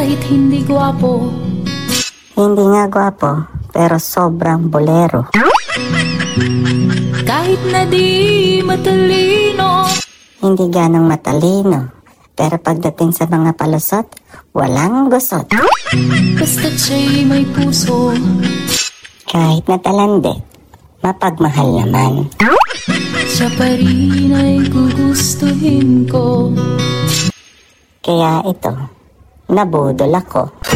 Kahit hindi gwapo. Hindi nga gwapo, pero sobrang bolero. Kahit na di matalino. Hindi ganong matalino, pero pagdating sa mga palusot, walang gusot. Basta't siya'y may puso. Kahit natalande, mapagmahal naman. Siya pa rin ay gugustuhin ko. Kaya ito, nabudol ako.